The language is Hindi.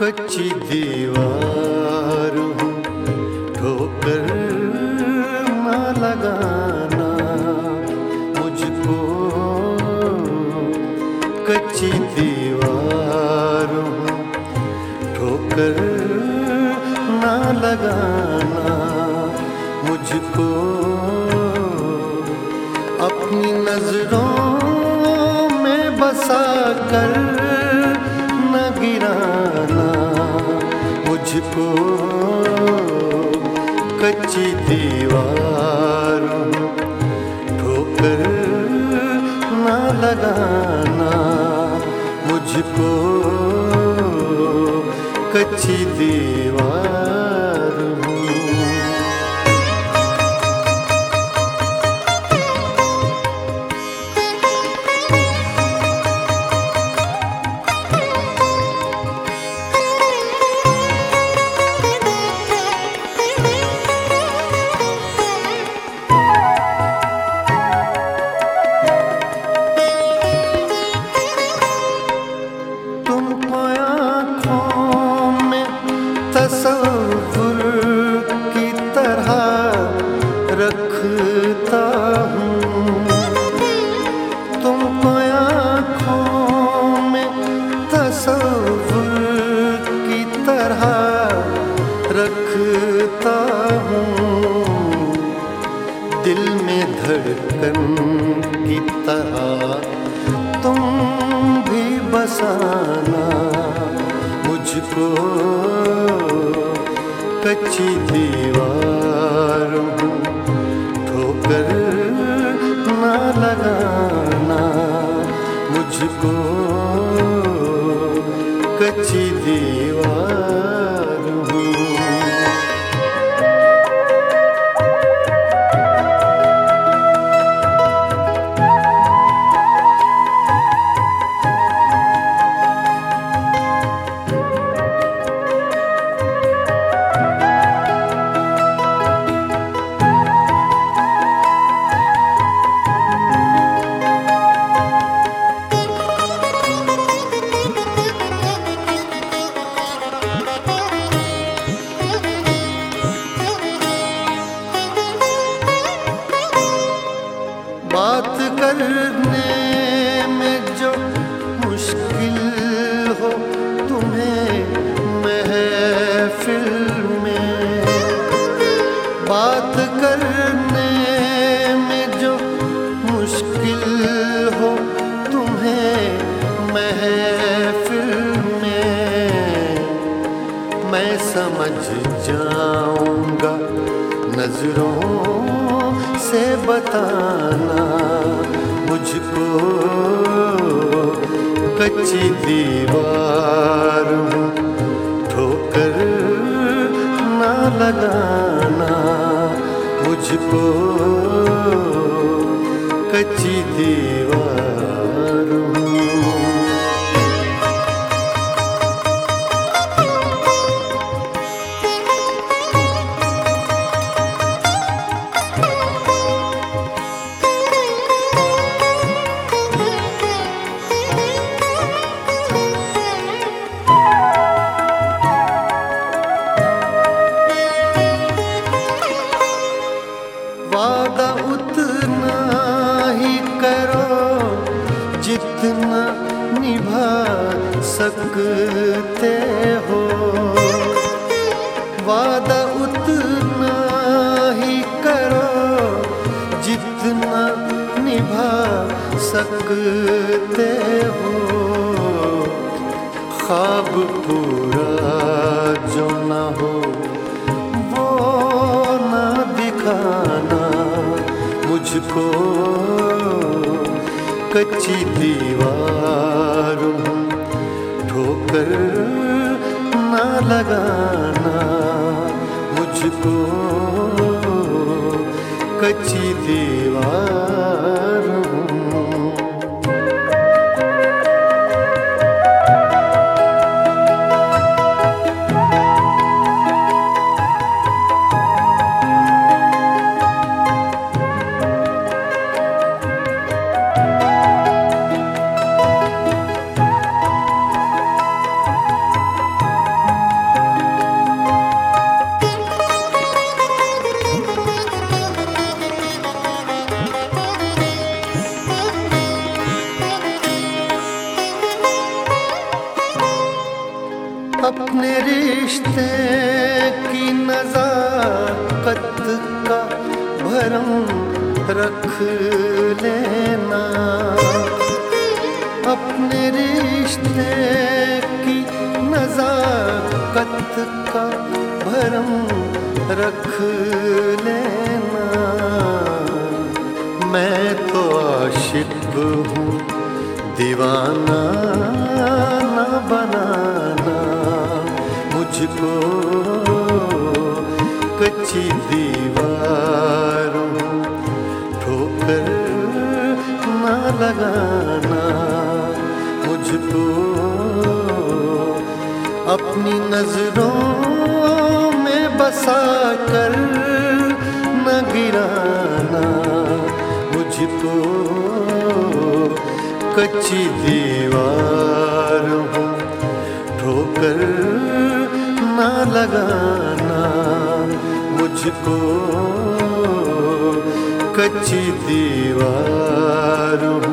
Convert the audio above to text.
कच्ची दीवार हूँ, ठोकर ना लगाना मुझको। कच्ची दीवार हूँ, ठोकर ना लगाना मुझको। अपनी नजरों में बसा कर न गिराना मुझको। कच्ची दीवार हूँ, ठोकर ना लगाना मुझको। कच्ची दीवार हूँ। तसव्वुर की तरह रखता हूँ तुमको आँखों में, तसव्वुर की तरह रखता हूँ। दिल में धड़कन की तरह तुम भी बसाना मुझको। कच्ची दीवार हूँ, ठोकर ना लगाना मुझको। कच्ची दीवार हूँ। बात करने में जो मुश्किल हो तुम्हें महफिल में, बात करने में जो मुश्किल हो तुम्हें महफिल में, मैं समझ जाऊंगा नजरों से बताना मुझको। कच्ची दीवार हूँ, ठोकर ना लगाना मुझको। कच्ची दीवार हूँ। वादा उतना ही करो जितना निभा सकते हो। वादा उतना ही करो जितना निभा सकते हो। ख्वाब पूरा जो न हो वो ना दिखाना मुझको। कच्ची दीवार हूँ, ठोकर ना लगाना मुझको। कच्ची दीवार हूँ। अपने रिश्ते की नज़ाकत का भरम रख लेना, अपने रिश्ते की नज़ाकत का भरम रख लेना। मैं तो आशिक हूँ, दीवाना ना बनाना मुझको, कच्ची दीवार हूँ, ठोकर ना लगाना मुझको। अपनी नजरों में बसा कर न गिराना मुझको, कच्ची दीवार हूँ, ठोकर ना लगाना मुझको, कच्ची दीवार हूँ।